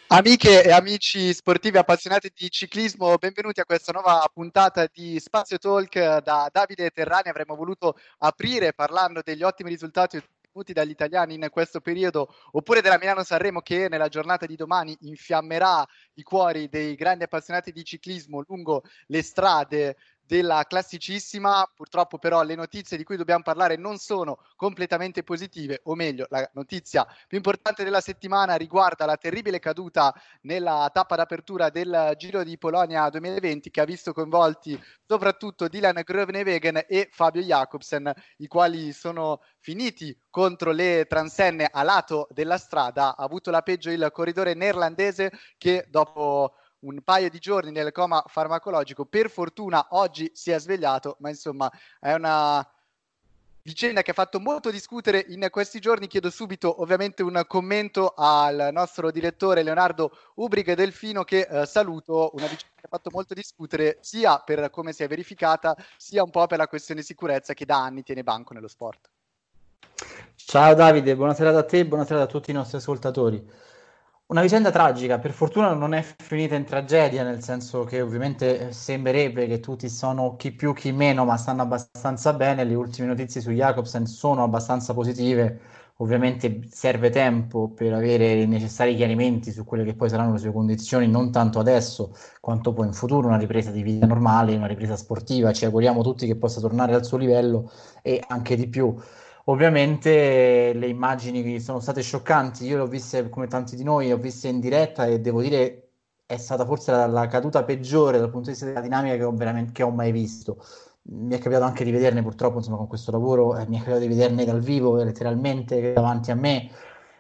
Amiche e amici sportivi appassionati di ciclismo, benvenuti a questa nuova puntata di Spazio Talk da Davide Terrani. Avremmo voluto aprire parlando degli ottimi risultati ottenuti dagli italiani in questo periodo, oppure della Milano-Sanremo che nella giornata di domani infiammerà i cuori dei grandi appassionati di ciclismo lungo le strade della classicissima. Purtroppo però le notizie di cui dobbiamo parlare non sono completamente positive, o meglio, la notizia più importante della settimana riguarda la terribile caduta nella tappa d'apertura del Giro di Polonia 2020 che ha visto coinvolti soprattutto Dylan Groenewegen e Fabio Jacobsen, i quali sono finiti contro le transenne a lato della strada. Ha avuto la peggio il corridore neerlandese che dopo un paio di giorni nel coma farmacologico per fortuna oggi si è svegliato, ma insomma è una vicenda che ha fatto molto discutere in questi giorni. Chiedo subito ovviamente un commento al nostro direttore Leonardo Ubrig Delfino che saluto. Una vicenda che ha fatto molto discutere sia per come si è verificata sia un po' per la questione sicurezza che da anni tiene banco nello sport. Ciao Davide, buonasera a te e buonasera a tutti i nostri ascoltatori. Una vicenda tragica, per fortuna non è finita in tragedia, nel senso che ovviamente sembrerebbe che tutti sono chi più chi meno, ma stanno abbastanza bene. Le ultime notizie su Jacobsen sono abbastanza positive. Ovviamente serve tempo per avere i necessari chiarimenti su quelle che poi saranno le sue condizioni, non tanto adesso quanto poi in futuro, una ripresa di vita normale, una ripresa sportiva. Ci auguriamo tutti che possa tornare al suo livello e anche di più. Ovviamente le immagini sono state scioccanti, io le ho viste come tanti di noi, le ho viste in diretta e devo dire è stata forse la caduta peggiore dal punto di vista della dinamica che ho mai visto. Mi è capitato anche di vederne purtroppo, insomma, con questo lavoro, mi è capitato di vederne dal vivo, letteralmente davanti a me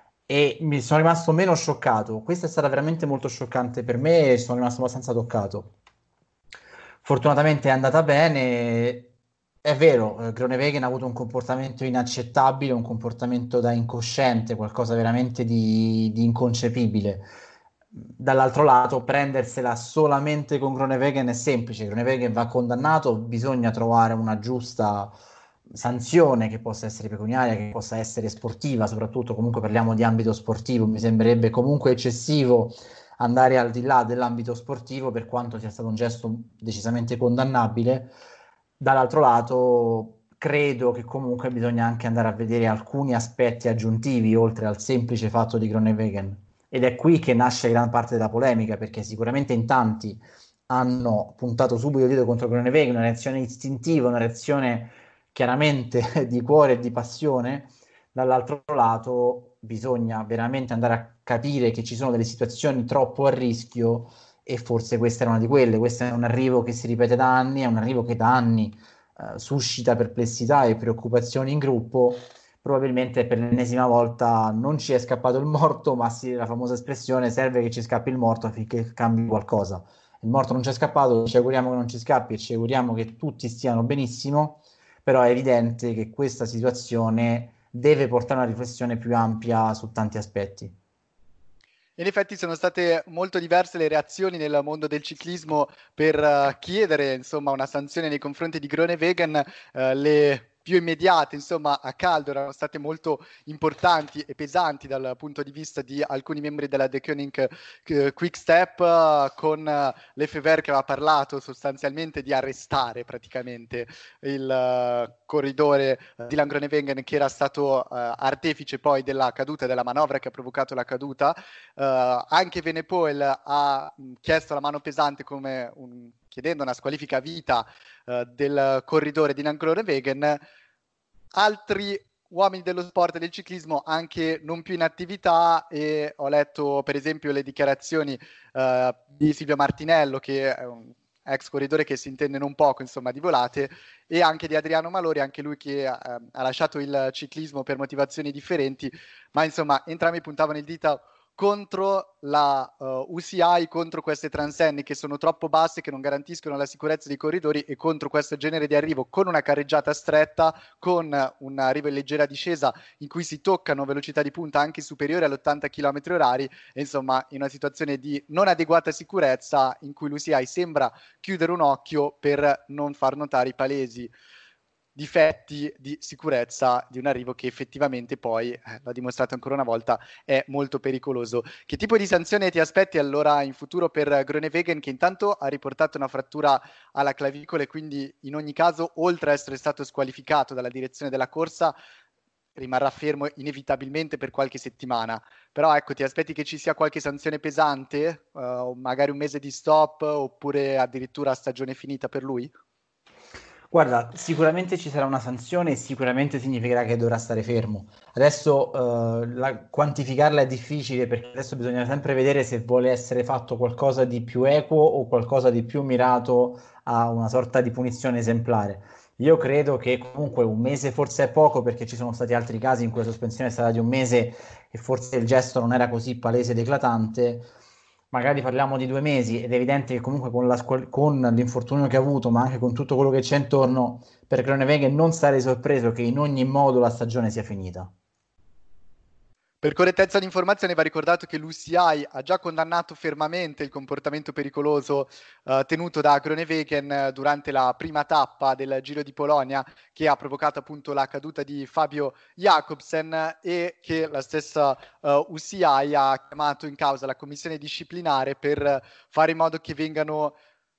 e mi sono rimasto meno scioccato. Questa è stata veramente molto scioccante per me e sono rimasto abbastanza toccato. Fortunatamente è andata bene. È vero, Groenewegen ha avuto un comportamento inaccettabile, un comportamento da incosciente, qualcosa veramente di inconcepibile. Dall'altro lato, prendersela solamente con Groenewegen è semplice. Groenewegen va condannato, bisogna trovare una giusta sanzione che possa essere pecuniaria, che possa essere sportiva, soprattutto comunque parliamo di ambito sportivo, mi sembrerebbe comunque eccessivo andare al di là dell'ambito sportivo, per quanto sia stato un gesto decisamente condannabile. Dall'altro lato, credo che comunque bisogna anche andare a vedere alcuni aspetti aggiuntivi, oltre al semplice fatto di Groenewegen. Ed è qui che nasce gran parte della polemica, perché sicuramente in tanti hanno puntato subito il dito contro Groenewegen, una reazione istintiva, una reazione chiaramente di cuore e di passione. Dall'altro lato bisogna veramente andare a capire che ci sono delle situazioni troppo a rischio e forse questa era una di quelle. Questo è un arrivo che si ripete da anni, è un arrivo che da anni suscita perplessità e preoccupazioni in gruppo. Probabilmente per l'ennesima volta non ci è scappato il morto, ma sì, la famosa espressione serve che ci scappi il morto affinché cambi qualcosa. Il morto non ci è scappato, ci auguriamo che non ci scappi e ci auguriamo che tutti stiano benissimo, però è evidente che questa situazione deve portare a una riflessione più ampia su tanti aspetti. In effetti sono state molto diverse le reazioni nel mondo del ciclismo per chiedere insomma una sanzione nei confronti di Groenewegen. Le più immediate, insomma, a caldo erano state molto importanti e pesanti dal punto di vista di alcuni membri della De Koning Quick Step, con Lefebvre che aveva parlato sostanzialmente di arrestare praticamente il corridore Dylan Groenewegen, che era stato artefice poi della caduta, della manovra che ha provocato la caduta. Anche Venepoel ha chiesto la mano pesante chiedendo una squalifica a vita del corridore di Groenewegen. Altri uomini dello sport e del ciclismo anche non più in attività, e ho letto per esempio le dichiarazioni di Silvio Martinello, che è un ex corridore che si intende non poco insomma di volate, e anche di Adriano Malori, anche lui che ha lasciato il ciclismo per motivazioni differenti, ma insomma entrambi puntavano il dito contro la UCI, contro queste transenni che sono troppo basse, che non garantiscono la sicurezza dei corridori, e contro questo genere di arrivo con una carreggiata stretta, con un arrivo in leggera discesa in cui si toccano velocità di punta anche superiori all'80 km orari, e insomma in una situazione di non adeguata sicurezza in cui l'UCI sembra chiudere un occhio per non far notare i palesi difetti di sicurezza di un arrivo che effettivamente poi, l'ha dimostrato ancora una volta, è molto pericoloso. Che tipo di sanzione ti aspetti allora in futuro per Groenewegen, che intanto ha riportato una frattura alla clavicola e quindi in ogni caso, oltre a essere stato squalificato dalla direzione della corsa, rimarrà fermo inevitabilmente per qualche settimana. Però ecco, ti aspetti che ci sia qualche sanzione pesante, magari un mese di stop oppure addirittura stagione finita per lui? Guarda, sicuramente ci sarà una sanzione e sicuramente significherà che dovrà stare fermo. Adesso quantificarla è difficile perché adesso bisogna sempre vedere se vuole essere fatto qualcosa di più equo o qualcosa di più mirato a una sorta di punizione esemplare. Io credo che comunque un mese forse è poco perché ci sono stati altri casi in cui la sospensione è stata di un mese e forse il gesto non era così palese ed eclatante. Magari parliamo di 2 mesi ed è evidente che comunque con l'infortunio che ha avuto, ma anche con tutto quello che c'è intorno, per Groenewegen non sarei sorpreso che in ogni modo la stagione sia finita. Per correttezza di informazione va ricordato che l'UCI ha già condannato fermamente il comportamento pericoloso tenuto da Groenewegen durante la prima tappa del Giro di Polonia, che ha provocato appunto la caduta di Fabio Jakobsen, e che la stessa UCI ha chiamato in causa la commissione disciplinare per fare in modo che vengano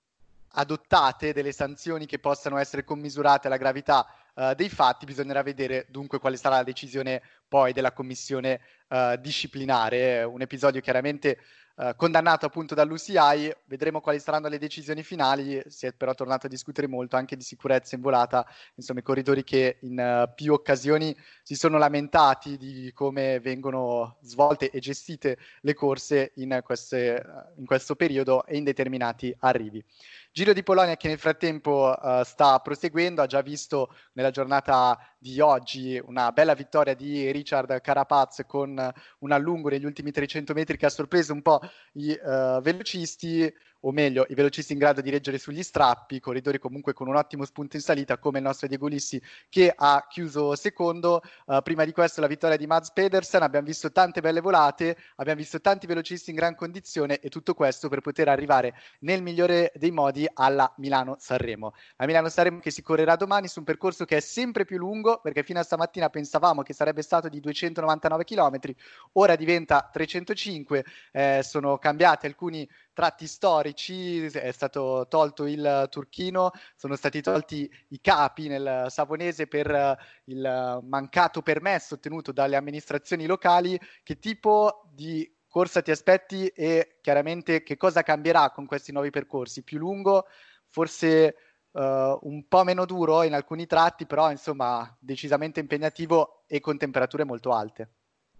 adottate delle sanzioni che possano essere commisurate alla gravità dei fatti. Bisognerà vedere dunque quale sarà la decisione poi della commissione disciplinare. Un episodio chiaramente condannato appunto dall'UCI. Vedremo quali saranno le decisioni finali. Si è però tornato a discutere molto anche di sicurezza in volata, insomma i corridori che in più occasioni si sono lamentati di come vengono svolte e gestite le corse in questo periodo e in determinati arrivi. Giro di Polonia che nel frattempo sta proseguendo, ha già visto nella giornata di oggi una bella vittoria di Richard Carapaz con un allungo negli ultimi 300 metri che ha sorpreso un po' i velocisti, o meglio i velocisti in grado di reggere sugli strappi, corridori comunque con un ottimo spunto in salita come il nostro Diego Ulissi che ha chiuso secondo. Prima di questo la vittoria di Mads Pedersen, abbiamo visto tante belle volate, abbiamo visto tanti velocisti in gran condizione e tutto questo per poter arrivare nel migliore dei modi alla Milano-Sanremo. La Milano-Sanremo che si correrà domani su un percorso che è sempre più lungo, perché fino a stamattina pensavamo che sarebbe stato di 299 km, ora diventa 305, sono cambiati alcuni tratti storici, è stato tolto il turchino, sono stati tolti i capi nel Savonese per il mancato permesso ottenuto dalle amministrazioni locali. Che tipo di corsa ti aspetti e chiaramente che cosa cambierà con questi nuovi percorsi? Più lungo, forse un po' meno duro in alcuni tratti, però insomma decisamente impegnativo e con temperature molto alte.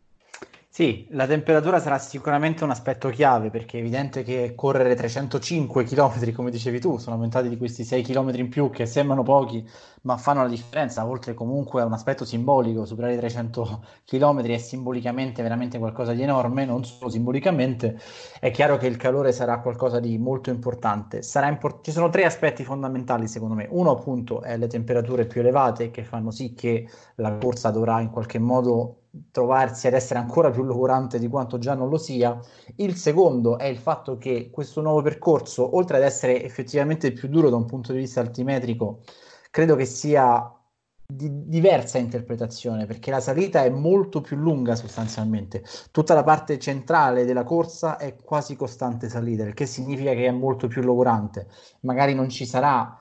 Sì, la temperatura sarà sicuramente un aspetto chiave perché è evidente che correre 305 km, come dicevi tu, sono aumentati di questi 6 km in più che sembrano pochi, ma fanno la differenza, oltre comunque a un aspetto simbolico. Superare i 300 km è simbolicamente veramente qualcosa di enorme, non solo simbolicamente. È chiaro che il calore sarà qualcosa di molto importante. Ci sono 3 aspetti fondamentali secondo me. Uno appunto è le temperature più elevate che fanno sì che la corsa dovrà in qualche modo trovarsi ad essere ancora più logorante di quanto già non lo sia. Il secondo è il fatto che questo nuovo percorso, oltre ad essere effettivamente più duro da un punto di vista altimetrico, credo che sia di diversa interpretazione, perché la salita è molto più lunga sostanzialmente. Tutta la parte centrale della corsa è quasi costante salita, il che significa che è molto più logorante. Magari non ci sarà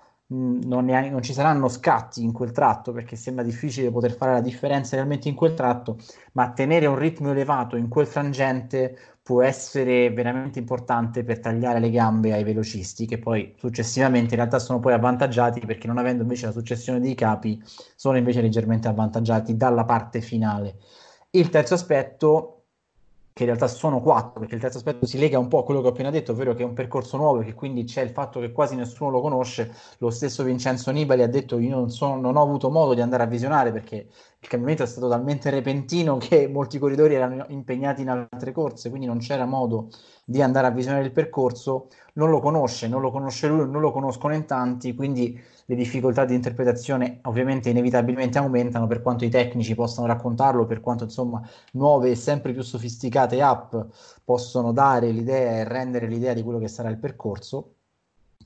non ci saranno scatti in quel tratto perché sembra difficile poter fare la differenza realmente in quel tratto, ma tenere un ritmo elevato in quel frangente può essere veramente importante per tagliare le gambe ai velocisti che poi successivamente in realtà sono poi avvantaggiati perché non avendo invece la successione dei capi sono invece leggermente avvantaggiati dalla parte finale. Il terzo aspetto, che in realtà sono 4, perché il terzo aspetto si lega un po' a quello che ho appena detto, ovvero che è un percorso nuovo e che quindi c'è il fatto che quasi nessuno lo conosce. Lo stesso Vincenzo Nibali ha detto io non ho avuto modo di andare a visionare perché il cambiamento è stato talmente repentino che molti corridori erano impegnati in altre corse, quindi non c'era modo di andare a visionare il percorso. Non lo conosce, non lo conosce lui, non lo conoscono in tanti, quindi le difficoltà di interpretazione ovviamente inevitabilmente aumentano per quanto i tecnici possano raccontarlo, per quanto insomma nuove e sempre più sofisticate app possono dare l'idea e rendere l'idea di quello che sarà il percorso.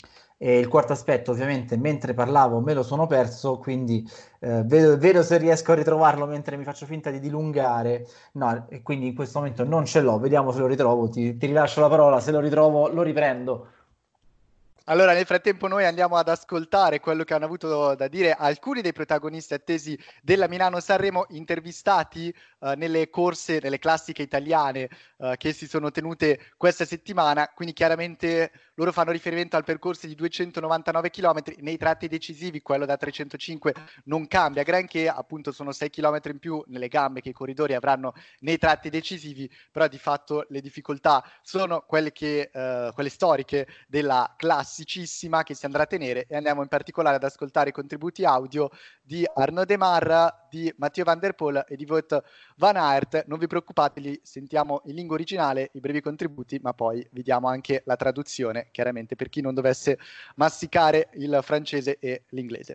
E il quarto aspetto, ovviamente, mentre parlavo me lo sono perso, quindi vedo se riesco a ritrovarlo mentre mi faccio finta di dilungare. No, e quindi in questo momento non ce l'ho, vediamo se lo ritrovo, ti rilascio la parola, se lo ritrovo lo riprendo. Allora, nel frattempo noi andiamo ad ascoltare quello che hanno avuto da dire alcuni dei protagonisti attesi della Milano-Sanremo, intervistati nelle corse, nelle classiche italiane che si sono tenute questa settimana. Quindi chiaramente loro fanno riferimento al percorso di 299 km. Nei tratti decisivi quello da 305 non cambia granché, appunto sono 6 km in più nelle gambe che i corridori avranno nei tratti decisivi, però di fatto le difficoltà sono quelle storiche della classicissima che si andrà a tenere, e andiamo in particolare ad ascoltare i contributi audio di Arnaud Demar, di Mathieu Van Der Poel e di Wout Van Aert. Non vi preoccupate, li sentiamo in lingua originale, i brevi contributi, ma poi vi diamo anche la traduzione, chiaramente per chi non dovesse masticare il francese e l'inglese.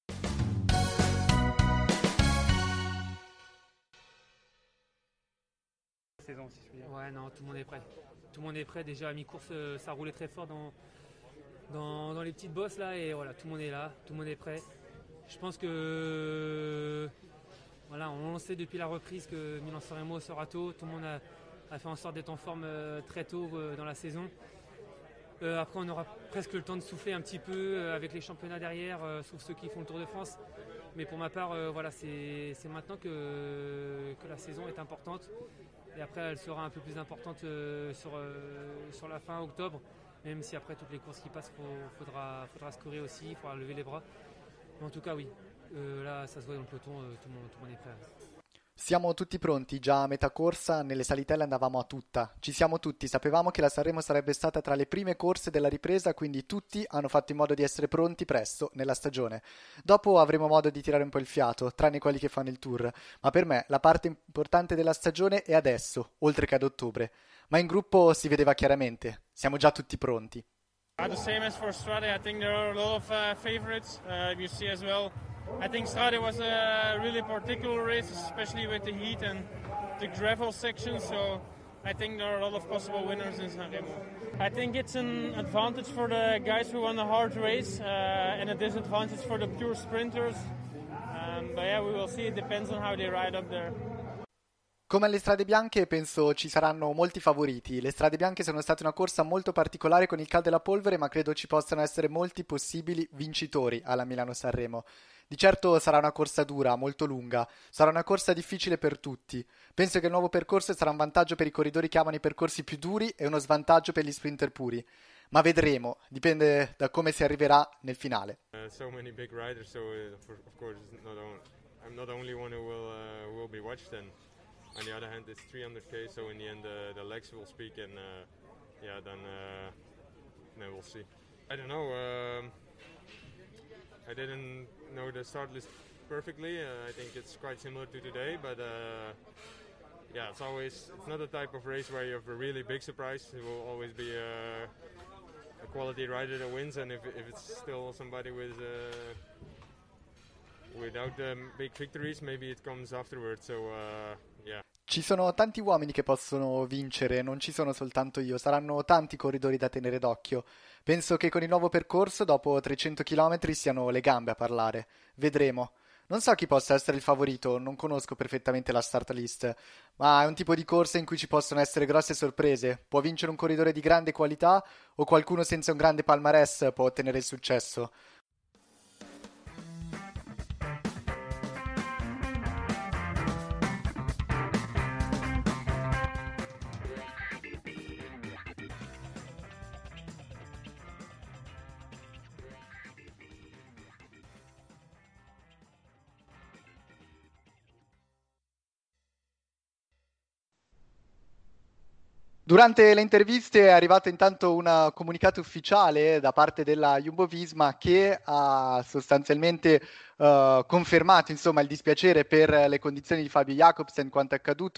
Ouais, non, tout le monde est prêt. Tout le monde est prêt. Déjà à mi-course, ça roulait très fort dans les petites bosses là, et voilà, tout le monde est là, tout le monde est prêt. Je pense que voilà, on sait depuis la reprise que Milan-San Remo sera tôt. Tout le monde a fait en sorte d'être en forme très tôt dans la saison. Après, on aura presque le temps de souffler un petit peu avec les championnats derrière, sauf ceux qui font le Tour de France. Mais pour ma part, voilà, c'est maintenant que la saison est importante. Et après, elle sera un peu plus importante sur la fin octobre. Même si après toutes les courses qui passent, faudra scorer aussi, il faudra lever les bras. Mais en tout cas, oui, là, ça se voit dans le peloton, tout le monde est prêt. Siamo tutti pronti, già a metà corsa nelle salitelle andavamo a tutta. Ci siamo tutti, sapevamo che la Sanremo sarebbe stata tra le prime corse della ripresa, quindi tutti hanno fatto in modo di essere pronti presto nella stagione. Dopo avremo modo di tirare un po' il fiato, tranne quelli che fanno il tour. Ma per me la parte importante della stagione è adesso, oltre che ad ottobre. Ma in gruppo si vedeva chiaramente, siamo già tutti pronti. The same as for Strade, I think there are a lot of favorites. You see as well. I think Strade was a really particular race, especially with the heat and the gravel section. So I think there are a lot of possible winners in Sanremo. I think it's an advantage for the guys who won a hard race and a disadvantage for the pure sprinters. But yeah, we will see. It depends on how they ride up there. Come alle strade bianche penso ci saranno molti favoriti. Le strade bianche sono state una corsa molto particolare con il caldo e la polvere, ma credo ci possano essere molti possibili vincitori alla Milano-Sanremo. Di certo sarà una corsa dura, molto lunga, sarà una corsa difficile per tutti. Penso che il nuovo percorso sarà un vantaggio per i corridori che amano i percorsi più duri e uno svantaggio per gli sprinter puri. Ma vedremo, dipende da come si arriverà nel finale. So many big riders, so of course I'm not the only one who will be watched, and on the other hand it's 300k, so in the end the legs will speak, and then we'll see. I don't know. I didn't know the start list perfectly. I think it's quite similar to today, but it's not a type of race where you have a really big surprise. It will always be a quality rider that wins, and if it's still somebody without big victories, maybe it comes afterwards. So yeah. Ci sono tanti uomini che possono vincere, non ci sono soltanto io, saranno tanti corridori da tenere d'occhio. Penso che con il nuovo percorso, dopo 300 km, siano le gambe a parlare. Vedremo. Non so chi possa essere il favorito, non conosco perfettamente la start list, ma è un tipo di corsa in cui ci possono essere grosse sorprese. Può vincere un corridore di grande qualità o qualcuno senza un grande palmarès può ottenere il successo. Durante le interviste è arrivato intanto un comunicato ufficiale da parte della Jumbo-Visma che ha sostanzialmente confermato insomma il dispiacere per le condizioni di Fabio Jacobsen, quanto accaduto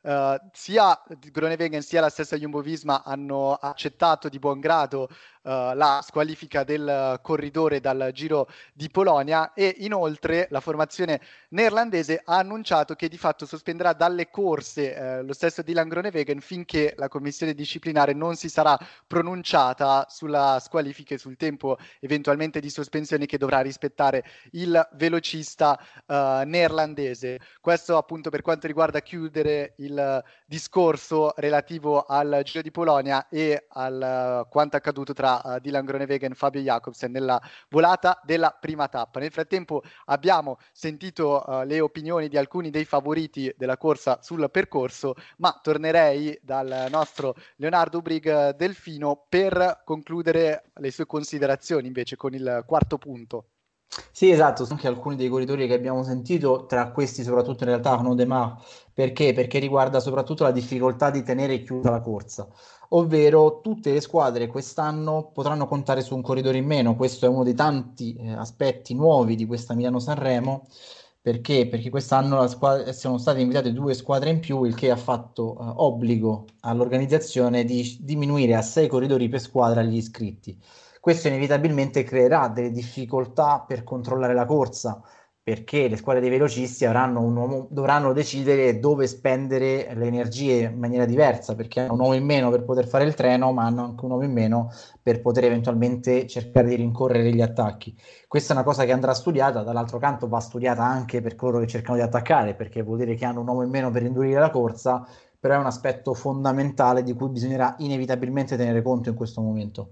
sia Groenewegen sia la stessa Jumbo-Visma hanno accettato di buon grado la squalifica del corridore dal Giro di Polonia, e inoltre la formazione neerlandese ha annunciato che di fatto sospenderà dalle corse lo stesso Dylan Groenewegen finché la commissione disciplinare non si sarà pronunciata sulla squalifica e sul tempo eventualmente di sospensione che dovrà rispettare il velocista neerlandese. Questo appunto per quanto riguarda chiudere il discorso relativo al Giro di Polonia e al quanto accaduto tra Dylan Groenewegen e Fabio Jacobsen nella volata della prima tappa. Nel frattempo abbiamo sentito le opinioni di alcuni dei favoriti della corsa sul percorso, ma tornerei dal nostro Leonardo Ubrig Delfino per concludere le sue considerazioni invece con il quarto punto. Sì, esatto, sono anche alcuni dei corridori che abbiamo sentito, tra questi soprattutto in realtà Arnaud Démare, perché riguarda soprattutto la difficoltà di tenere chiusa la corsa, ovvero tutte le squadre quest'anno potranno contare su un corridore in meno. Questo è uno dei tanti aspetti nuovi di questa Milano-Sanremo, perché quest'anno sono state invitate 2 squadre in più, il che ha fatto obbligo all'organizzazione di diminuire a 6 corridori per squadra gli iscritti. Questo inevitabilmente creerà delle difficoltà per controllare la corsa, perché le squadre dei velocisti dovranno decidere dove spendere le energie in maniera diversa, perché hanno un uomo in meno per poter fare il treno, ma hanno anche un uomo in meno per poter eventualmente cercare di rincorrere gli attacchi. Questa è una cosa che andrà studiata, dall'altro canto va studiata anche per coloro che cercano di attaccare, perché vuol dire che hanno un uomo in meno per indurire la corsa, però è un aspetto fondamentale di cui bisognerà inevitabilmente tenere conto in questo momento.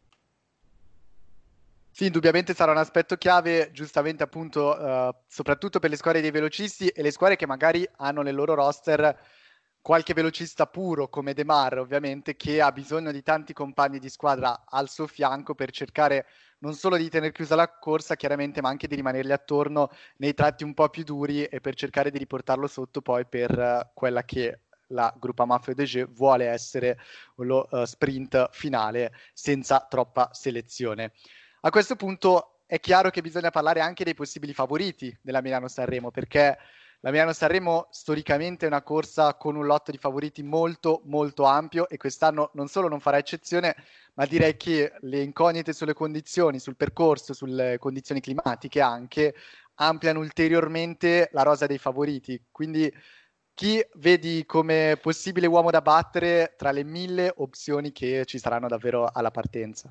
Sì, indubbiamente sarà un aspetto chiave, giustamente appunto, soprattutto per le squadre dei velocisti e le squadre che magari hanno nel loro roster qualche velocista puro come Démare, ovviamente, che ha bisogno di tanti compagni di squadra al suo fianco per cercare non solo di tenere chiusa la corsa, chiaramente, ma anche di rimanergli attorno nei tratti un po' più duri e per cercare di riportarlo sotto poi per quella che la Groupama FDJ vuole essere lo sprint finale senza troppa selezione. A questo punto è chiaro che bisogna parlare anche dei possibili favoriti della Milano-Sanremo, perché la Milano-Sanremo storicamente è una corsa con un lotto di favoriti molto molto ampio, e quest'anno non solo non farà eccezione, ma direi che le incognite sulle condizioni, sul percorso, sulle condizioni climatiche anche, ampliano ulteriormente la rosa dei favoriti. Quindi chi vedi come possibile uomo da battere tra le 1000 opzioni che ci saranno davvero alla partenza?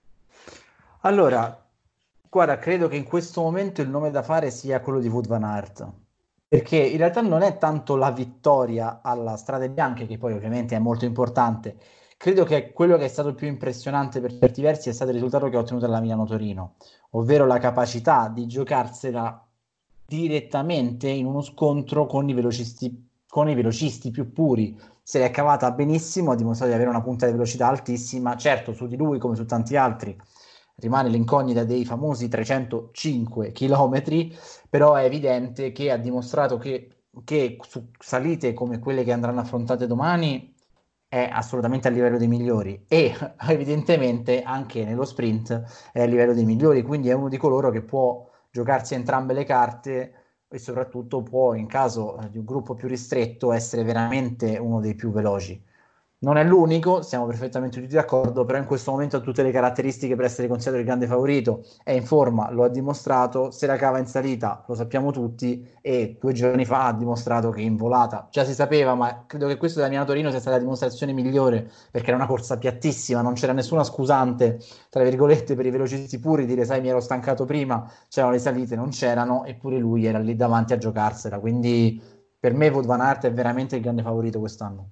Allora, guarda, credo che in questo momento il nome da fare sia quello di Wout van Aert, perché in realtà non è tanto la vittoria alla Strade Bianche, che poi ovviamente è molto importante. Credo che quello che è stato più impressionante per certi versi è stato il risultato che ha ottenuto alla Milano-Torino, ovvero la capacità di giocarsela direttamente in uno scontro con i velocisti più puri. Se l'è cavata benissimo, ha dimostrato di avere una punta di velocità altissima. Certo, su di lui, come su tanti altri, rimane l'incognita dei famosi 305 chilometri, però è evidente che ha dimostrato che su salite come quelle che andranno affrontate domani è assolutamente a livello dei migliori, e evidentemente anche nello sprint è a livello dei migliori, quindi è uno di coloro che può giocarsi entrambe le carte e soprattutto può, in caso di un gruppo più ristretto, essere veramente uno dei più veloci. Non è l'unico, siamo perfettamente tutti d'accordo, però in questo momento ha tutte le caratteristiche per essere considerato il grande favorito, è in forma, lo ha dimostrato, se la cava in salita, lo sappiamo tutti, e 2 giorni fa ha dimostrato che in volata già si sapeva, ma credo che questo da Milano-Torino sia stata la dimostrazione migliore, perché era una corsa piattissima, non c'era nessuna scusante, tra virgolette, per i velocisti puri, dire sai mi ero stancato prima, c'erano le salite, non c'erano, eppure lui era lì davanti a giocarsela, quindi per me Wout van Aert è veramente il grande favorito quest'anno.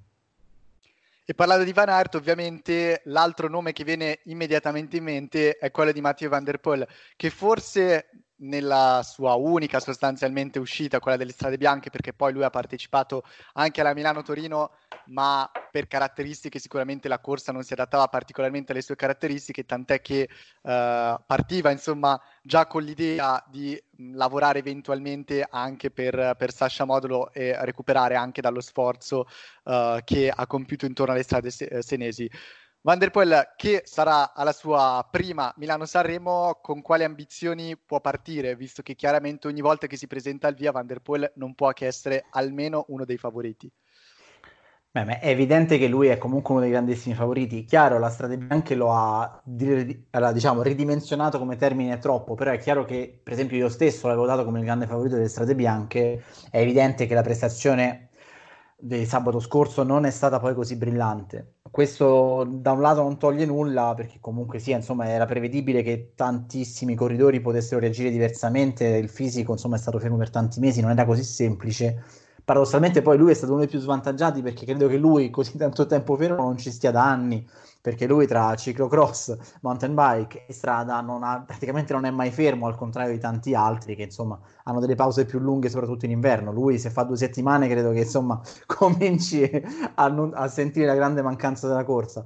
E parlando di Van Aert, ovviamente l'altro nome che viene immediatamente in mente è quello di Mathieu van der Poel, che forse nella sua unica sostanzialmente uscita, quella delle Strade Bianche, perché poi lui ha partecipato anche alla Milano-Torino, ma per caratteristiche sicuramente la corsa non si adattava particolarmente alle sue caratteristiche, tant'è che partiva insomma già con l'idea di lavorare eventualmente anche per Sasha Modolo e recuperare anche dallo sforzo che ha compiuto intorno alle strade senesi. Van der Poel, che sarà alla sua prima Milano-Sanremo, con quali ambizioni può partire, visto che chiaramente ogni volta che si presenta al via Van der Poel non può che essere almeno uno dei favoriti? Beh, ma è evidente che lui è comunque uno dei grandissimi favoriti. Chiaro, la Strade Bianche lo ha, diciamo, ridimensionato come termine troppo, però è chiaro che, per esempio, io stesso l'avevo dato come il grande favorito delle Strade Bianche. È evidente che la prestazione del sabato scorso non è stata poi così brillante. Questo da un lato non toglie nulla, perché comunque sia, insomma, era prevedibile che tantissimi corridori potessero reagire diversamente. Il fisico, insomma, è stato fermo per tanti mesi, non era così semplice. Paradossalmente poi lui è stato uno dei più svantaggiati perché credo che lui così tanto tempo fermo non ci stia da anni, perché lui tra ciclocross, mountain bike e strada praticamente non è mai fermo, al contrario di tanti altri che insomma hanno delle pause più lunghe soprattutto in inverno. Lui se fa 2 settimane credo che insomma cominci a sentire la grande mancanza della corsa.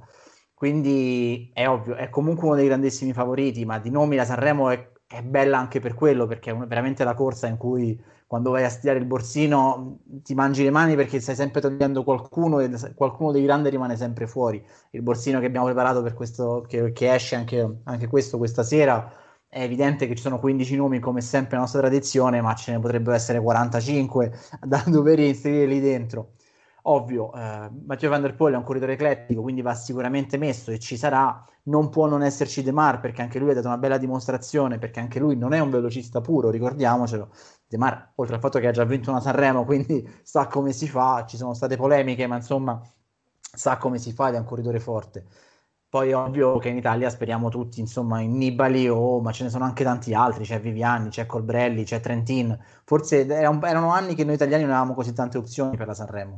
Quindi è ovvio, è comunque uno dei grandissimi favoriti, ma di nomi la Sanremo è bella anche per quello, perché è veramente la corsa in cui quando vai a stirare il borsino ti mangi le mani perché stai sempre togliendo qualcuno e qualcuno dei grandi rimane sempre fuori. Il borsino che abbiamo preparato per questo, che esce anche questo questa sera, è evidente che ci sono 15 nomi come sempre la nostra tradizione, ma ce ne potrebbero essere 45 da dover inserire lì dentro. Ovvio, Mathieu Van Der Poel è un corridore eclettico, quindi va sicuramente messo e ci sarà. Non può non esserci De Mar perché anche lui ha dato una bella dimostrazione, perché anche lui non è un velocista puro, ricordiamocelo. De Mar, oltre al fatto che ha già vinto una Sanremo, quindi sa come si fa, ci sono state polemiche, ma insomma sa come si fa ed è un corridore forte. Poi è ovvio che in Italia speriamo tutti, insomma, in Nibali ma ce ne sono anche tanti altri, c'è Viviani, c'è Colbrelli, c'è Trentin. Forse erano anni che noi italiani non avevamo così tante opzioni per la Sanremo.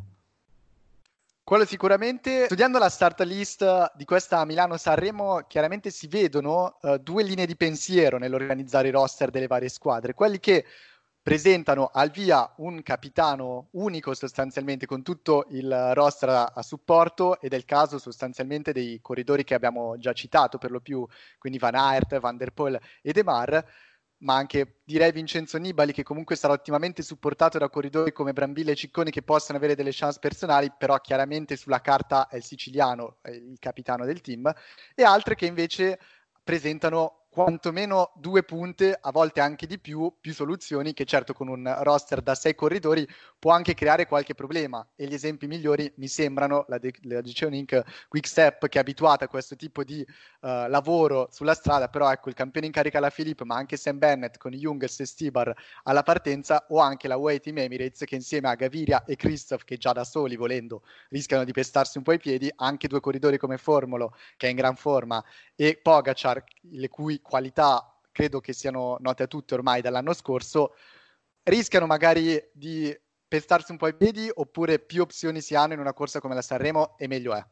Quello sicuramente. Studiando la start list di questa Milano-Sanremo, chiaramente si vedono due linee di pensiero nell'organizzare i roster delle varie squadre. Quelli che presentano al via un capitano unico sostanzialmente con tutto il roster a supporto, ed è il caso sostanzialmente dei corridori che abbiamo già citato per lo più, quindi Van Aert, Van Der Poel e De Mar, ma anche direi Vincenzo Nibali, che comunque sarà ottimamente supportato da corridori come Brambilla e Cicconi che possono avere delle chance personali, però chiaramente sulla carta è il siciliano, è il capitano del team, e altre che invece presentano quantomeno 2 punte, a volte anche di più soluzioni, che certo con un roster da 6 corridori può anche creare qualche problema, e gli esempi migliori mi sembrano la Decision Inc. Quickstep, che è abituata a questo tipo di lavoro sulla strada, però ecco il campione in carica alla Philippe, ma anche Sam Bennett con Jungels e Stibar alla partenza, o anche la UAE Team Emirates che insieme a Gaviria e Christoph, che già da soli volendo rischiano di pestarsi un po' i piedi, anche 2 corridori come Formolo che è in gran forma e Pogacar, le cui qualità credo che siano note a tutti ormai dall'anno scorso, rischiano magari di pestarsi un po' i piedi, oppure più opzioni si hanno in una corsa come la Sanremo e meglio è?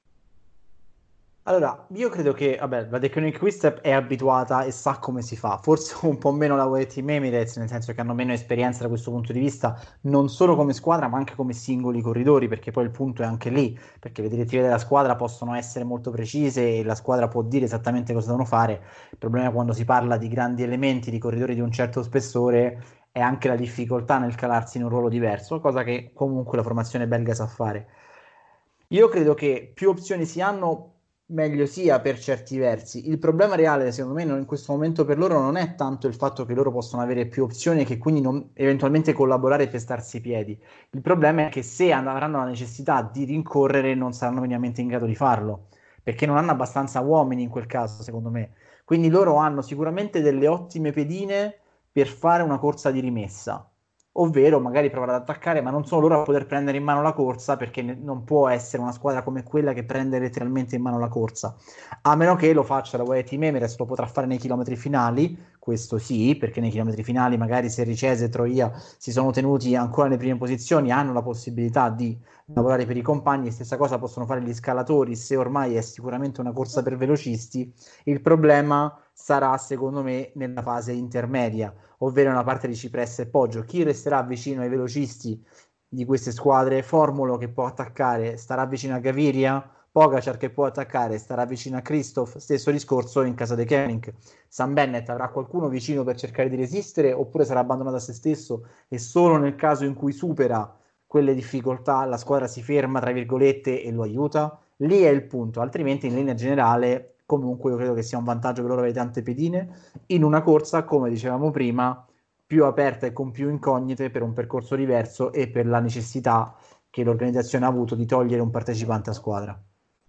Allora, io credo che, vabbè, la Deceuninck Quickstep è abituata e sa come si fa, forse un po' meno la UAE Team Emirates, nel senso che hanno meno esperienza da questo punto di vista, non solo come squadra, ma anche come singoli corridori, perché poi il punto è anche lì, perché le direttive della squadra possono essere molto precise e la squadra può dire esattamente cosa devono fare. Il problema è quando si parla di grandi elementi, di corridori di un certo spessore, è anche la difficoltà nel calarsi in un ruolo diverso, cosa che comunque la formazione belga sa fare. Io credo che più opzioni si hanno, meglio sia per certi versi. Il problema reale, secondo me, in questo momento per loro non è tanto il fatto che loro possono avere più opzioni e che quindi eventualmente collaborare per starsi i piedi. Il problema è che se avranno la necessità di rincorrere non saranno minimamente in grado di farlo, perché non hanno abbastanza uomini in quel caso, secondo me. Quindi loro hanno sicuramente delle ottime pedine per fare una corsa di rimessa, ovvero magari provare ad attaccare, ma non sono loro a poter prendere in mano la corsa, perché non può essere una squadra come quella che prende letteralmente in mano la corsa, a meno che lo faccia la UAE Team Emirates, lo potrà fare nei chilometri finali, questo sì, perché nei chilometri finali magari se Ricese e Troia si sono tenuti ancora nelle prime posizioni, hanno la possibilità di lavorare per i compagni. Stessa cosa possono fare gli scalatori, se ormai è sicuramente una corsa per velocisti. Il problema sarà secondo me nella fase intermedia, ovvero una parte di cipressa e poggio. Chi resterà vicino ai velocisti di queste squadre? Formolo che può attaccare starà vicino a Gaviria, Pogacar che può attaccare starà vicino a Christoph, stesso discorso in caso di Koenig. Sam Bennett avrà qualcuno vicino per cercare di resistere, oppure sarà abbandonato a se stesso e solo nel caso in cui supera quelle difficoltà la squadra si ferma tra virgolette e lo aiuta? Lì è il punto, altrimenti in linea generale comunque io credo che sia un vantaggio per loro avere tante pedine in una corsa, come dicevamo prima, più aperta e con più incognite, per un percorso diverso e per la necessità che l'organizzazione ha avuto di togliere un partecipante a squadra.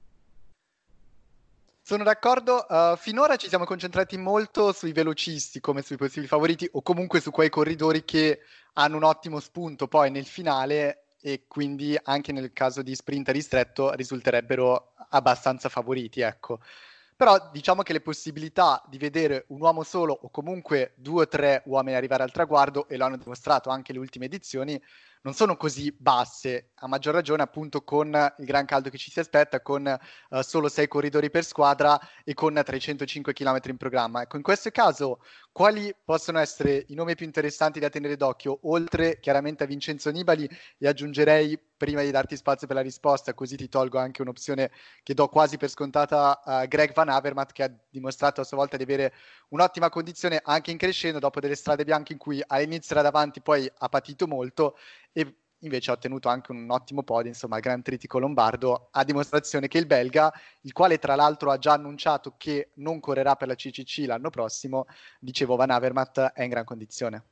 Sono d'accordo, finora ci siamo concentrati molto sui velocisti come sui possibili favoriti o comunque su quei corridori che hanno un ottimo spunto poi nel finale e quindi anche nel caso di sprint ristretto risulterebbero abbastanza favoriti, ecco. Però diciamo che le possibilità di vedere un uomo solo o comunque 2 o 3 uomini arrivare al traguardo, e lo hanno dimostrato anche le ultime edizioni, non sono così basse, a maggior ragione appunto con il gran caldo che ci si aspetta, con solo 6 corridori per squadra e con 305 km in programma. Ecco, in questo caso quali possono essere i nomi più interessanti da tenere d'occhio, oltre chiaramente a Vincenzo Nibali, e aggiungerei, prima di darti spazio per la risposta, così ti tolgo anche un'opzione che do quasi per scontata, a Greg Van Avermaet, che ha dimostrato a sua volta di avere un'ottima condizione anche in crescendo dopo delle strade bianche in cui all'inizio era davanti, poi ha patito molto e invece ha ottenuto anche un ottimo podio, insomma, al Gran Tritico Lombardo, a dimostrazione che il belga, il quale tra l'altro ha già annunciato che non correrà per la CCC l'anno prossimo, dicevo, Van Avermaet è in gran condizione.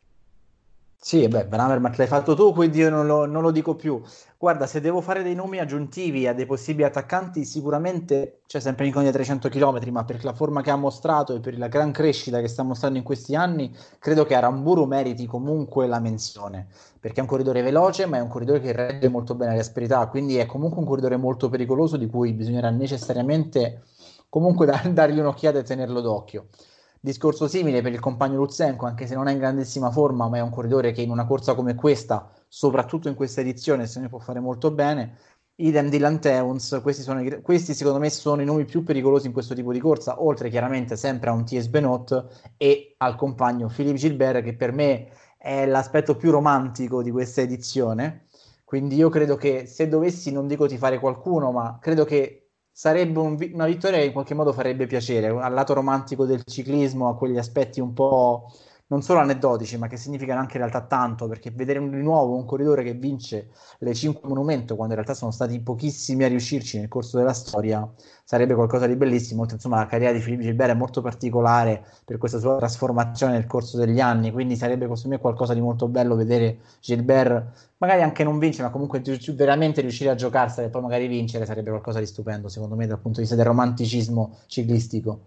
Sì, beh, Van Avermaet l'hai fatto tu, quindi io non lo dico più. Guarda, se devo fare dei nomi aggiuntivi a dei possibili attaccanti, sicuramente c'è sempre Niconi a 300 km, ma per la forma che ha mostrato e per la gran crescita che sta mostrando in questi anni, credo che Aramburu meriti comunque la menzione, perché è un corridore veloce, ma è un corridore che regge molto bene le asperità, quindi è comunque un corridore molto pericoloso di cui bisognerà necessariamente comunque dargli un'occhiata e tenerlo d'occhio. Discorso simile per il compagno Lutsenko, anche se non è in grandissima forma, ma è un corridore che in una corsa come questa, soprattutto in questa edizione, se ne può fare molto bene. Idem Dylan Teuns, questi secondo me sono i nomi più pericolosi in questo tipo di corsa, oltre chiaramente sempre a un Thies Benoot e al compagno Philippe Gilbert, che per me è l'aspetto più romantico di questa edizione. Quindi io credo che se dovessi, non dico tifare qualcuno, ma credo che sarebbe una vittoria che in qualche modo farebbe piacere al lato romantico del ciclismo, a quegli aspetti un po' non solo aneddotici, ma che significano anche in realtà tanto, perché vedere di nuovo un corridore che vince le 5 monumento, quando in realtà sono stati pochissimi a riuscirci nel corso della storia, sarebbe qualcosa di bellissimo. Insomma, la carriera di Philippe Gilbert è molto particolare per questa sua trasformazione nel corso degli anni, quindi sarebbe secondo me qualcosa di molto bello vedere Gilbert magari anche non vincere, ma comunque veramente riuscire a giocarsela e poi magari vincere, sarebbe qualcosa di stupendo, secondo me, dal punto di vista del romanticismo ciclistico.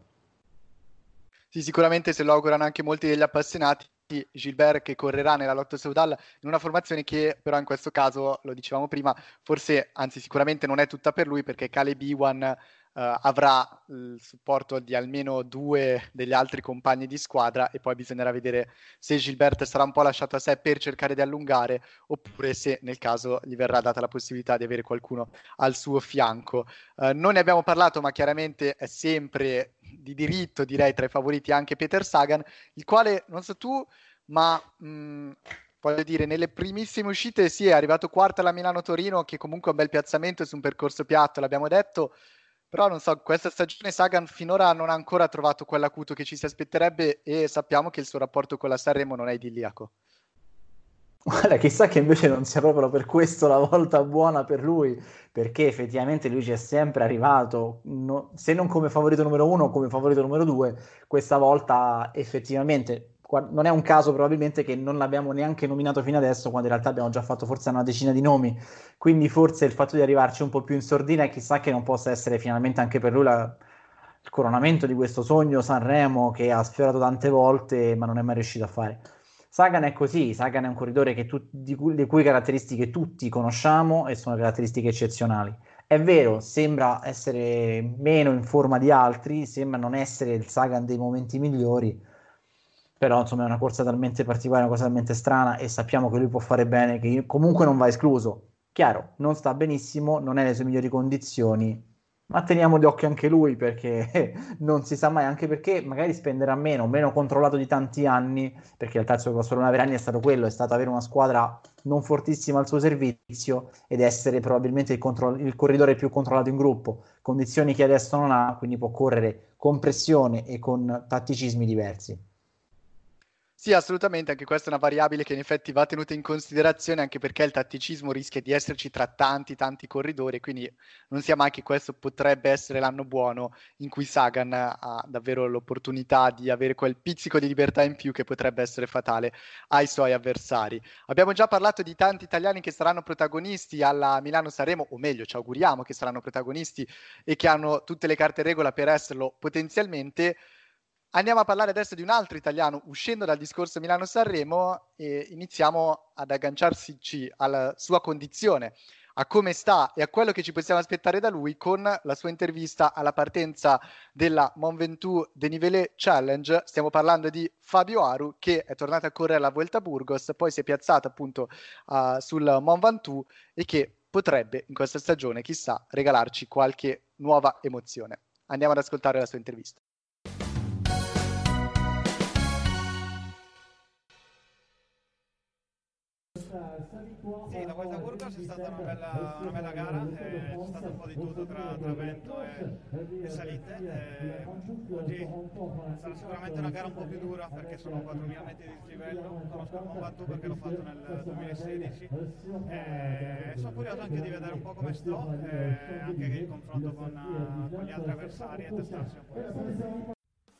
Sì, sicuramente se lo augurano anche molti degli appassionati. Gilbert che correrà nella Lotto Soudal in una formazione che però in questo caso, lo dicevamo prima, forse, anzi sicuramente non è tutta per lui, perché Caleb Ewan avrà il supporto di almeno 2 degli altri compagni di squadra e poi bisognerà vedere se Gilbert sarà un po' lasciato a sé per cercare di allungare oppure se nel caso gli verrà data la possibilità di avere qualcuno al suo fianco. Non ne abbiamo parlato, ma chiaramente è sempre di diritto, direi, tra i favoriti anche Peter Sagan, il quale, non so tu, ma voglio dire, nelle primissime uscite sì, è arrivato quarto alla Milano-Torino, che comunque è un bel piazzamento su un percorso piatto, l'abbiamo detto, però non so, questa stagione Sagan finora non ha ancora trovato quell'acuto che ci si aspetterebbe e sappiamo che il suo rapporto con la Sanremo non è idilliaco. Guarda, chissà che invece non sia proprio per questo la volta buona per lui, perché effettivamente lui ci è sempre arrivato, se non come favorito numero 1, come favorito numero 2, questa volta effettivamente non è un caso probabilmente che non l'abbiamo neanche nominato fino adesso, quando in realtà abbiamo già fatto forse una decina di nomi, quindi forse il fatto di arrivarci un po' più in sordina, chissà che non possa essere finalmente anche per lui il coronamento di questo sogno Sanremo che ha sfiorato tante volte ma non è mai riuscito a fare. Sagan è così, Sagan è un corridore le cui caratteristiche tutti conosciamo e sono caratteristiche eccezionali. È vero, sembra essere meno in forma di altri, sembra non essere il Sagan dei momenti migliori, però insomma è una corsa talmente particolare, una cosa talmente strana e sappiamo che lui può fare bene, che comunque non va escluso. Chiaro, non sta benissimo, non è nelle sue migliori condizioni, ma teniamo d'occhio anche lui perché non si sa mai, anche perché magari spenderà meno controllato di tanti anni, perché in realtà il suo grosso problema per anni è stato quello, è stato avere una squadra non fortissima al suo servizio ed essere probabilmente il corridore più controllato in gruppo, condizioni che adesso non ha, quindi può correre con pressione e con tatticismi diversi. Sì, assolutamente, anche questa è una variabile che in effetti va tenuta in considerazione, anche perché il tatticismo rischia di esserci tra tanti corridori, quindi non sia mai che questo potrebbe essere l'anno buono in cui Sagan ha davvero l'opportunità di avere quel pizzico di libertà in più che potrebbe essere fatale ai suoi avversari. Abbiamo già parlato di tanti italiani che saranno protagonisti alla Milano-Sanremo, o meglio, ci auguriamo che saranno protagonisti e che hanno tutte le carte in regola per esserlo potenzialmente. Andiamo a parlare adesso di un altro italiano, uscendo dal discorso Milano-Sanremo, e iniziamo ad agganciarsi alla sua condizione, a come sta e a quello che ci possiamo aspettare da lui con la sua intervista alla partenza della Mont Ventoux Dénivelé Challenge. Stiamo parlando di Fabio Aru, che è tornato a correre alla Vuelta a Burgos, poi si è piazzato appunto sul Mont Ventoux e che potrebbe in questa stagione, chissà, regalarci qualche nuova emozione. Andiamo ad ascoltare la sua intervista. Sì, la Vuelta a Burgos è stata una bella gara, c'è stato un po' di tutto tra vento e salite. Oggi sarà sicuramente una gara un po' più dura perché sono 4.000 metri di dislivello, conosco il Mont Ventoux perché l'ho fatto nel 2016. Sono curioso anche di vedere un po' come sto, anche il confronto con gli altri avversari e testarsi un po'.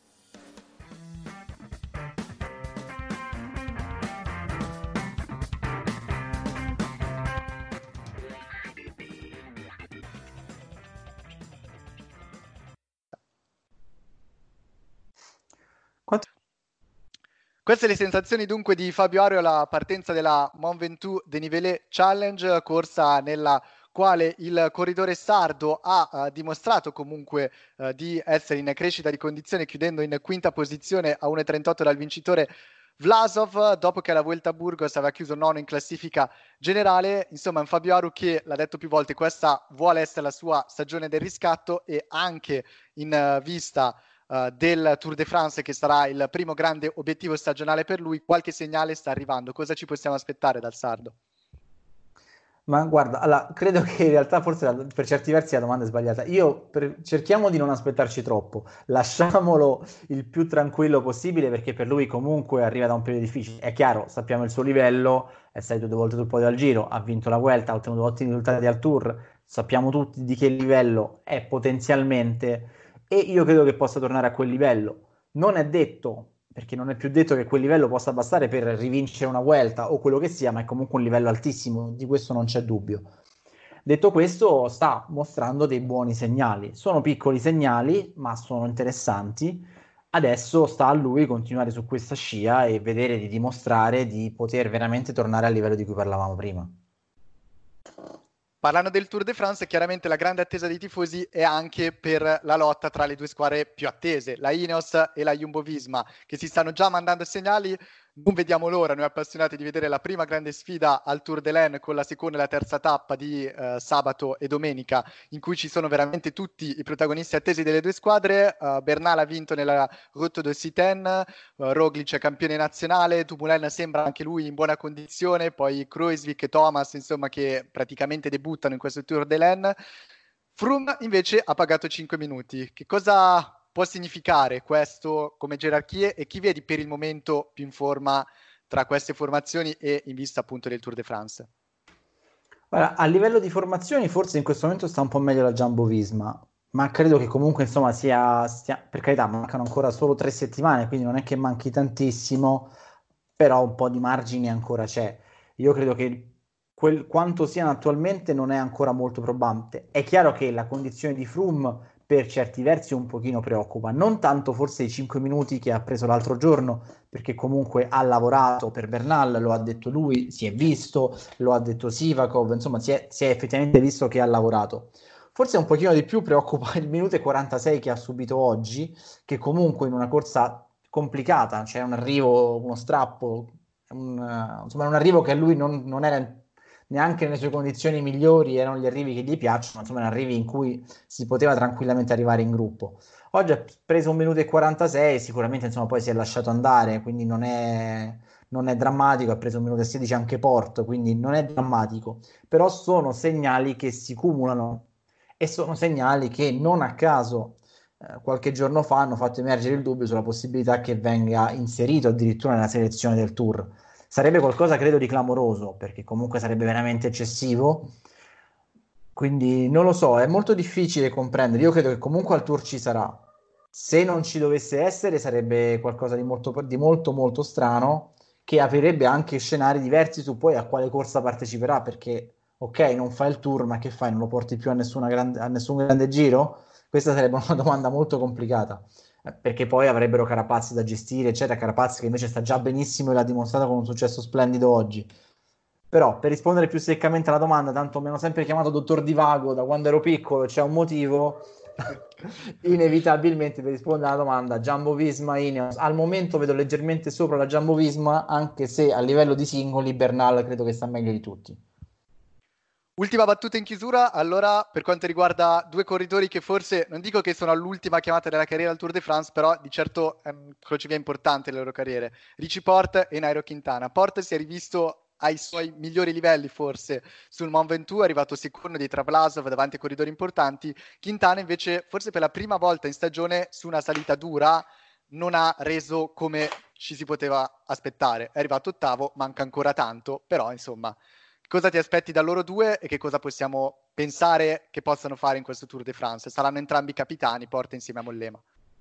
Queste le sensazioni dunque di Fabio Aru alla partenza della Mont Ventoux Dénivelé Challenge, corsa nella quale il corridore sardo ha dimostrato comunque di essere in crescita di condizione, chiudendo in quinta posizione a 1,38 dal vincitore Vlasov, dopo che alla Vuelta a Burgos aveva chiuso nono in classifica generale. Insomma, un Fabio Aru che, l'ha detto più volte, questa vuole essere la sua stagione del riscatto, e anche in vista del Tour de France, che sarà il primo grande obiettivo stagionale per lui, qualche segnale sta arrivando. Cosa ci possiamo aspettare dal sardo? Ma guarda, allora, credo che in realtà forse per certi versi la domanda è sbagliata. Cerchiamo di non aspettarci troppo, lasciamolo il più tranquillo possibile, perché per lui comunque arriva da un periodo difficile. È chiaro, sappiamo il suo livello, è salito 2 volte sul podio al Giro, ha vinto la Vuelta, ha ottenuto ottimi risultati al Tour, sappiamo tutti di che livello è potenzialmente, e io credo che possa tornare a quel livello. Non è detto, perché non è più detto che quel livello possa bastare per rivincere una Vuelta o quello che sia, ma è comunque un livello altissimo, di questo non c'è dubbio. Detto questo, sta mostrando dei buoni segnali. Sono piccoli segnali, ma sono interessanti. Adesso sta a lui continuare su questa scia e vedere di dimostrare di poter veramente tornare al livello di cui parlavamo prima. Parlando del Tour de France, chiaramente la grande attesa dei tifosi è anche per la lotta tra le due squadre più attese, la Ineos e la Jumbo-Visma, che si stanno già mandando segnali. Non vediamo l'ora, noi appassionati, di vedere la prima grande sfida al Tour de l'Ain, con la seconda e la terza tappa di sabato e domenica, in cui ci sono veramente tutti i protagonisti attesi delle due squadre. Bernal ha vinto nella Route de Citen, Roglic è campione nazionale, Dumoulin sembra anche lui in buona condizione, poi Kruijswijk e Thomas, insomma, che praticamente debuttano in questo Tour de l'Ain. Froome invece ha pagato 5 minuti. Che cosa può significare questo come gerarchie, e chi vedi per il momento più in forma tra queste formazioni e in vista appunto del Tour de France? Allora, a livello di formazioni forse in questo momento sta un po' meglio la Jumbo-Visma, ma credo che comunque insomma sia per carità, mancano ancora solo 3 settimane, quindi non è che manchi tantissimo, però un po' di margine ancora c'è. Io credo che quanto siano attualmente non è ancora molto probante. È chiaro che la condizione di Froome per certi versi un pochino preoccupa, non tanto forse i 5 minuti che ha preso l'altro giorno, perché comunque ha lavorato per Bernal, lo ha detto lui, si è visto, lo ha detto Sivakov, insomma si è effettivamente visto che ha lavorato. Forse un pochino di più preoccupa il minuto e 46 che ha subito oggi, che comunque in una corsa complicata, c'è un arrivo, uno strappo, insomma un arrivo che a lui non era neanche nelle sue condizioni migliori, erano gli arrivi che gli piacciono, insomma arrivi in cui si poteva tranquillamente arrivare in gruppo. Oggi ha preso 1 minuto e 46, sicuramente insomma poi si è lasciato andare, quindi non è drammatico, ha preso 1 minuto e 16 anche Porto, quindi non è drammatico, però sono segnali che si cumulano e sono segnali che non a caso qualche giorno fa hanno fatto emergere il dubbio sulla possibilità che venga inserito addirittura nella selezione del Tour. Sarebbe qualcosa, credo, di clamoroso, perché comunque sarebbe veramente eccessivo. Quindi non lo so, è molto difficile comprendere. Io credo che comunque al Tour ci sarà. Se non ci dovesse essere, sarebbe qualcosa di molto, molto strano, che aprirebbe anche scenari diversi su poi a quale corsa parteciperà, perché ok, non fai il Tour, ma che fai? Non lo porti più a nessun grande giro? Questa sarebbe una domanda molto complicata, perché poi avrebbero Carapazzi da gestire, eccetera. Carapazzi che invece sta già benissimo e l'ha dimostrato con un successo splendido oggi. Però per rispondere più seccamente alla domanda, tanto mi hanno sempre chiamato dottor Divago da quando ero piccolo, c'è un motivo. Inevitabilmente per rispondere alla domanda, Jumbo Visma, Ineos al momento vedo leggermente sopra la Jumbo Visma, anche se a livello di singoli Bernal credo che sta meglio di tutti. Ultima battuta in chiusura, allora, per quanto riguarda due corridori che forse, non dico che sono all'ultima chiamata della carriera al Tour de France, però di certo è un crocevia importante le loro carriere, Richie Porte e Nairo Quintana. Porte si è rivisto ai suoi migliori livelli forse sul Mont Ventoux, è arrivato secondo dietro a Vlasov davanti a corridori importanti. Quintana invece forse per la prima volta in stagione su una salita dura non ha reso come ci si poteva aspettare, è arrivato ottavo, manca ancora tanto, però insomma, cosa ti aspetti da loro due e che cosa possiamo pensare che possano fare in questo Tour de France? Saranno entrambi capitani, Porta insieme a Mollema.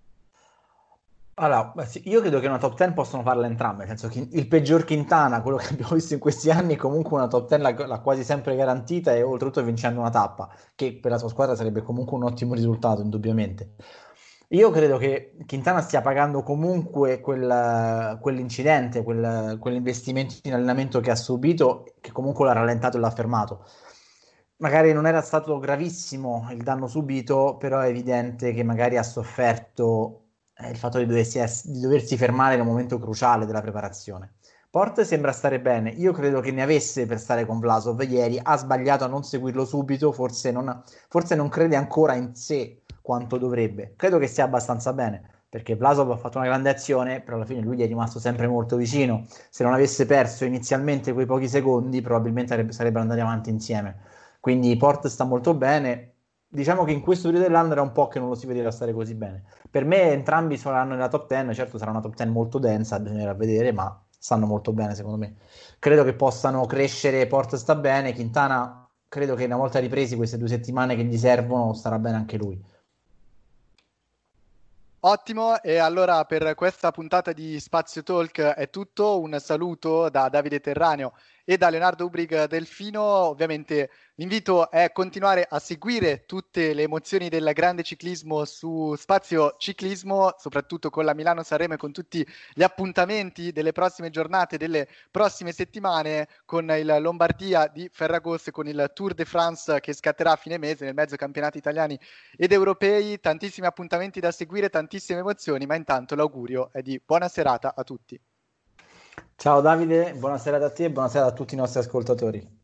Allora, sì, io credo che una top 10 possono farla entrambe, nel senso che il peggior Quintana, quello che abbiamo visto in questi anni, comunque una top 10 l'ha quasi sempre garantita e oltretutto vincendo una tappa, che per la sua squadra sarebbe comunque un ottimo risultato, indubbiamente. Io credo che Quintana stia pagando comunque quell'incidente, quell'investimento in allenamento che ha subito, che comunque l'ha rallentato e l'ha fermato. Magari non era stato gravissimo il danno subito, però è evidente che magari ha sofferto il fatto di doversi fermare nel momento cruciale della preparazione. Porte sembra stare bene, io credo che ne avesse per stare con Vlasov ieri, ha sbagliato a non seguirlo subito, forse non crede ancora in sé quanto dovrebbe. Credo che stia abbastanza bene, perché Vlasov ha fatto una grande azione, però alla fine lui gli è rimasto sempre molto vicino. Se non avesse perso inizialmente quei pochi secondi, probabilmente sarebbero andati avanti insieme. Quindi Porte sta molto bene. Diciamo che in questo periodo dell'anno era un po' che non lo si vedeva stare così bene. Per me entrambi saranno nella top 10, certo sarà una top 10 molto densa, bisognerà vedere, ma stanno molto bene secondo me. Credo che possano crescere, Porte sta bene, Quintana credo che una volta ripresi queste 2 settimane che gli servono starà bene anche lui. Ottimo, e allora per questa puntata di Spazio Talk è tutto. Un saluto da Davide Terraneo e da Leonardo Ubrig Delfino. Ovviamente l'invito è continuare a seguire tutte le emozioni del grande ciclismo su Spazio Ciclismo, soprattutto con la Milano-Sanremo e con tutti gli appuntamenti delle prossime giornate, delle prossime settimane, con il Lombardia di Ferragosto e con il Tour de France che scatterà a fine mese nel mezzo campionati italiani ed europei. Tantissimi appuntamenti da seguire, tantissime emozioni, ma intanto l'augurio è di buona serata a tutti. Ciao Davide, buona serata a te e buona serata a tutti i nostri ascoltatori.